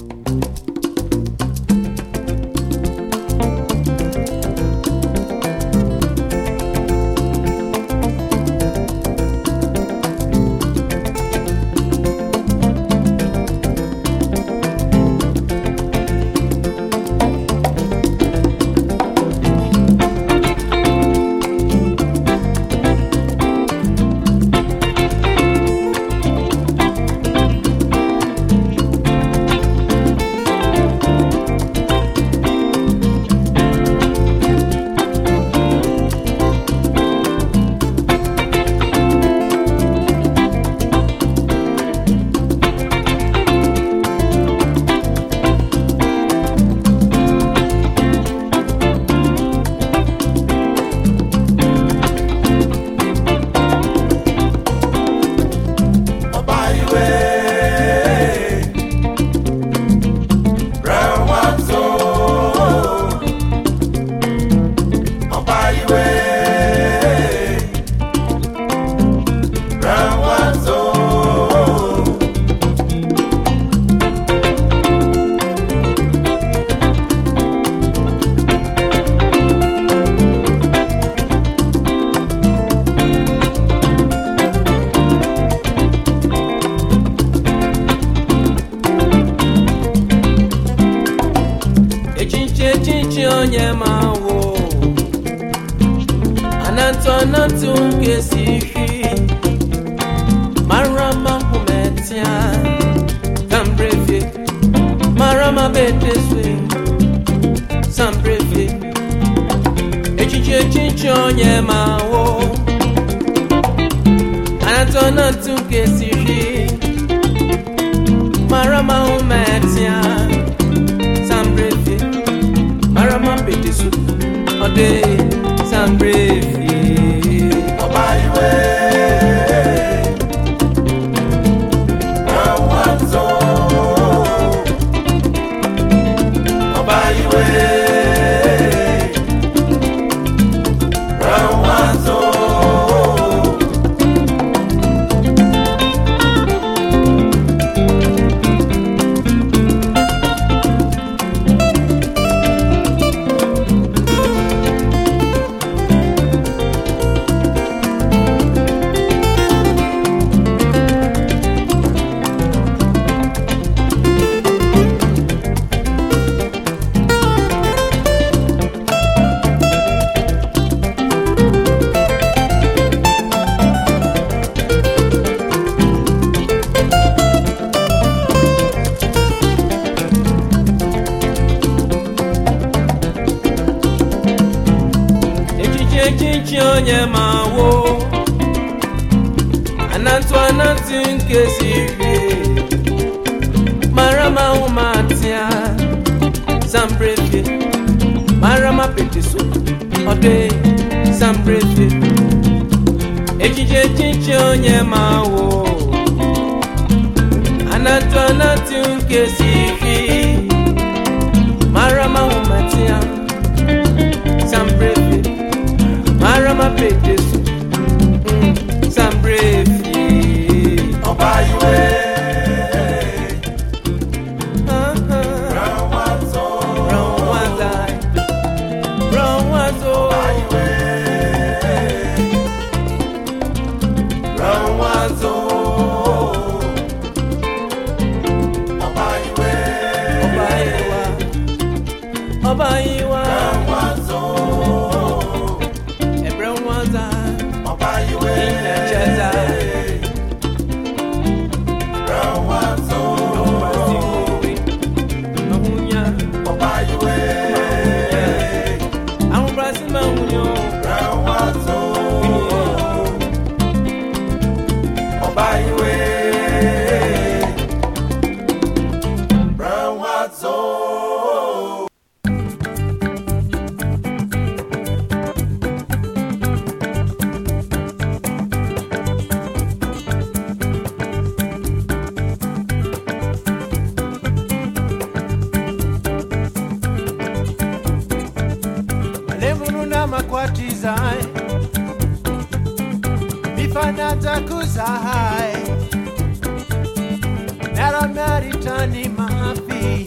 Kuzahai Nara Maritani Mahafi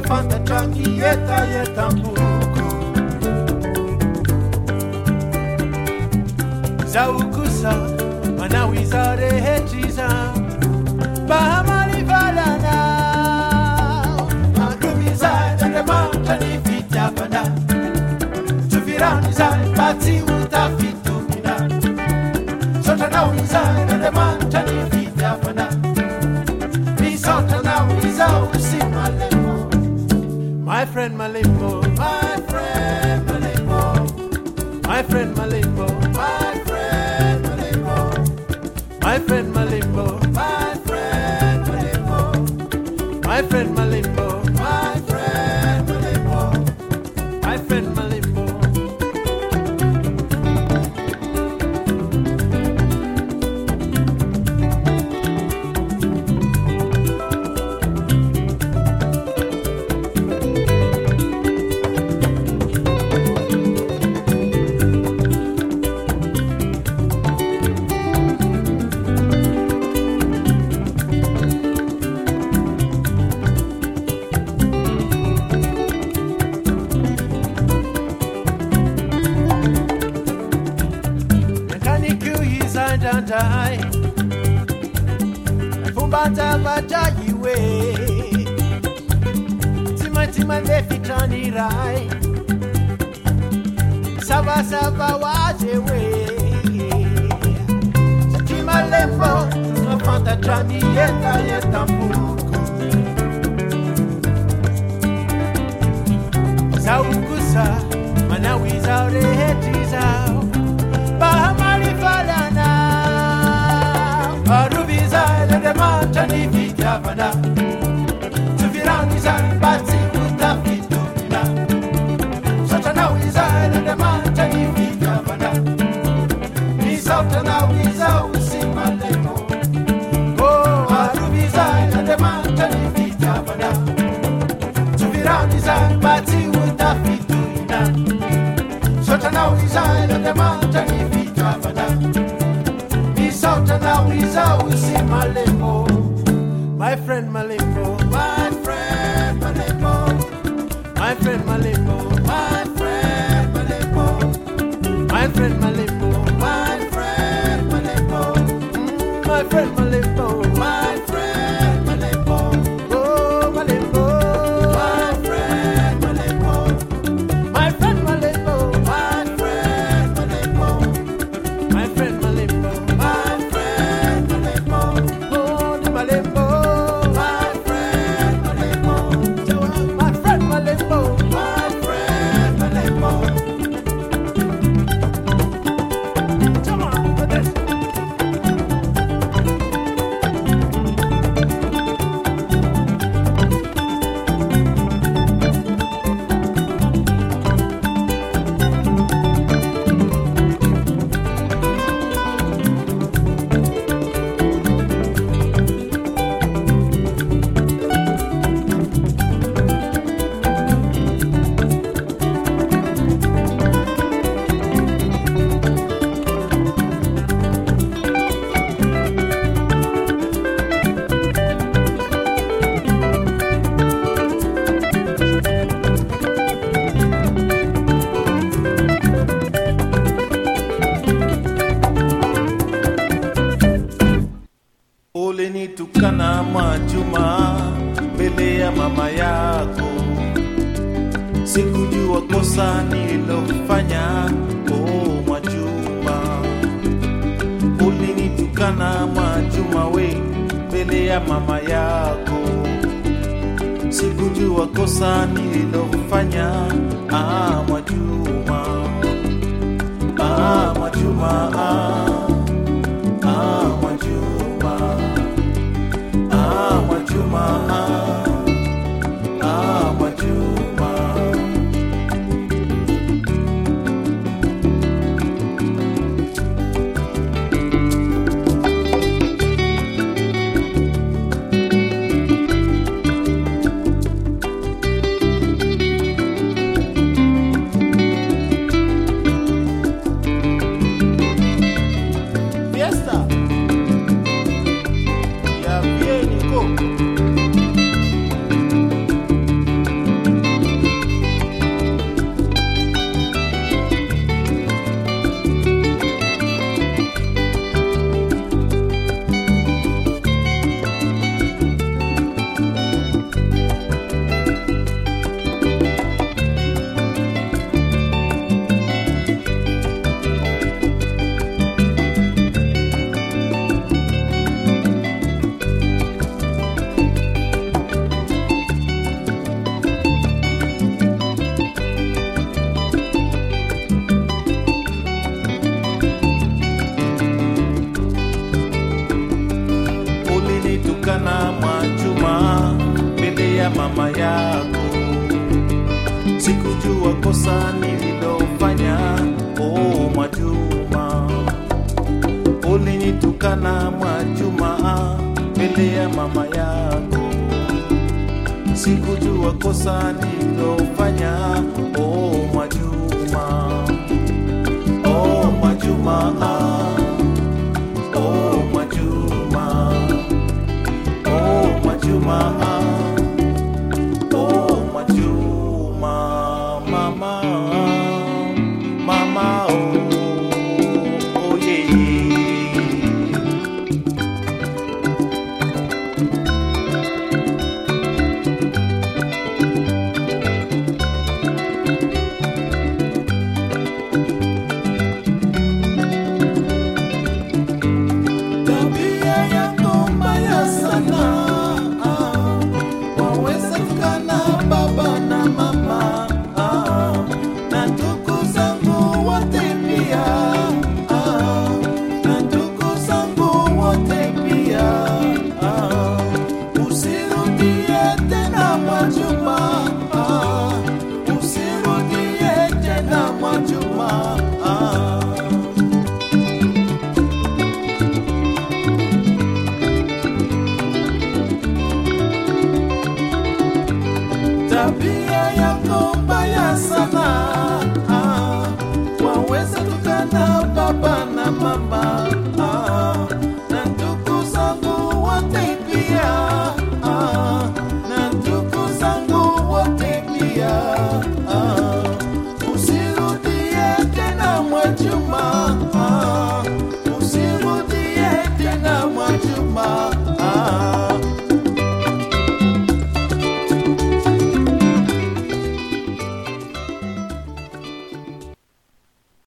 fanta changi yeta yeta mbuku Zaukusa manawizare hechiza Bahamali valana Agumiza Jande mantani fita fana Tuviraniza Bati utafitu mina Sotanawiza Jande mantani fita fana Nisotanawiza usima lembo My friend Malimbo My friend Malimbo My friend Malimbo My friend Malimbo My friend Malimbo My friend Malimbo My friend Malimbo My friend Malimbo My friend Malimbo die Fumbata vajayiwe Tima lefitani rai Sava wajewe Tima lembo Mafanta jani yeta mbuku Zaukusa Manawiza urehetiza Bahamali falana Arubiza Jande mantani fita fana Tuviraniza Bati utafitu mina Sotanawiza Jande mantani fita fana Nisotanawiza usima lemo Oh Arubiza Jande mantani fita fana Tuviraniza Bati utafitu mina Sotanawiza Jande mantani fita fana Nisotanawiza usima lemo My friend Malimbo My friend Malimbo My friend Malimbo My friend Malimbo My friend Malimbo My friend Malimbo My friend Malimbo My friend Malimbo Oh Malimbo My friend Malimbo My friend Malimbo My friend Malimbo My friend Malimbo My friend Malimbo Oh the Malimbo My friend Malimbo My friend Malimbo My friend Malimbo Come on with this Ulinitukana Mwajuma mbele ya mama yako, sikujua kosa nililofanya. Oh Mwajuma, ulinitukana Mwajuma we mbele ya mama yako, sikujua kosa nililofanya. Mwajuma, Mwajuma, mama yako. Sikujua kosa nililofanya, oh Mwajuma. Ulinitukana Mwajuma mbele ya mama yako. Sikujua kosa nililofanya, oh Mwajuma. Oh Mwajuma.